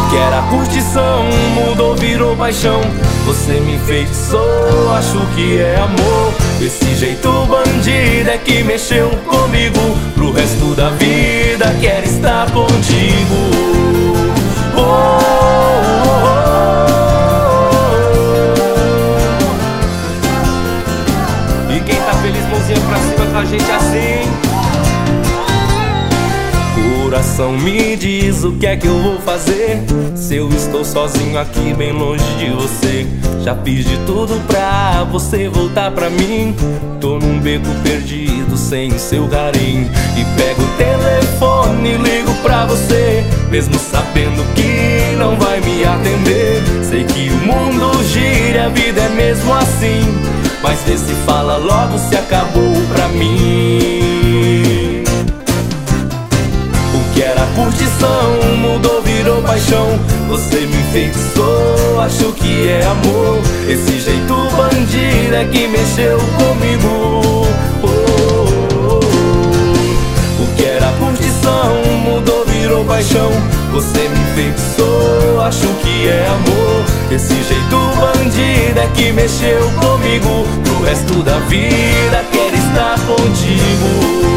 que era curtição mudou, virou paixão. Você me enfeitiçou, acho que é amor. Esse jeito bandido é que mexeu comigo. Pro resto da vida quero estar contigo. Oh, oh, oh. E quem tá feliz, mãozinha pra cima com a gente assim. Coração me diz o que é que eu vou fazer se eu estou sozinho aqui bem longe de você. Já fiz de tudo pra você voltar pra mim. Tô num beco perdido sem o seu carinho. E pego o telefone e ligo pra você, mesmo sabendo que não vai me atender. Sei que o mundo gira e a vida é mesmo assim, mas vê se fala logo se acabou pra mim. O que era curtição mudou, virou paixão. Você me enfeitiçou, acho que é amor. Esse jeito bandido é que mexeu comigo. Oh, oh, oh. O que era curtição mudou, virou paixão. Você me enfeitiçou, acho que é amor. Esse jeito bandido é que mexeu comigo. Pro resto da vida quero estar contigo.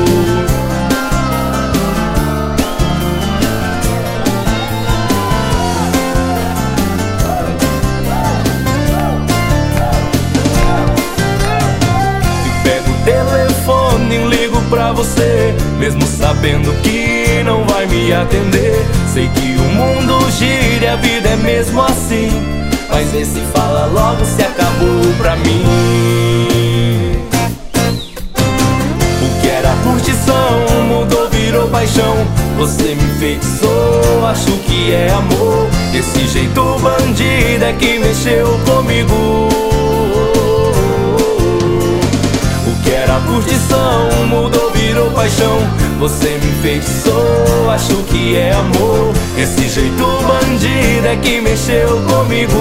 Ligo pra você, mesmo sabendo que não vai me atender. Sei que o mundo gira e a vida é mesmo assim, mas vê se fala logo se acabou pra mim. O que era curtição mudou, virou paixão. Você me enfeitiçou, acho que é amor. Esse jeito bandido é que mexeu comigo. A curtição mudou, virou paixão. Você me enfeitiçou, acho que é amor. Esse jeito bandido é que mexeu comigo.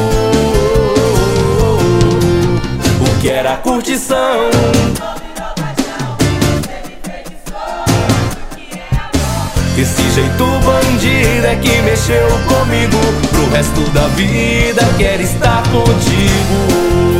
O que era curtição? Esse jeito bandido é que mexeu comigo. Pro resto da vida quero estar contigo.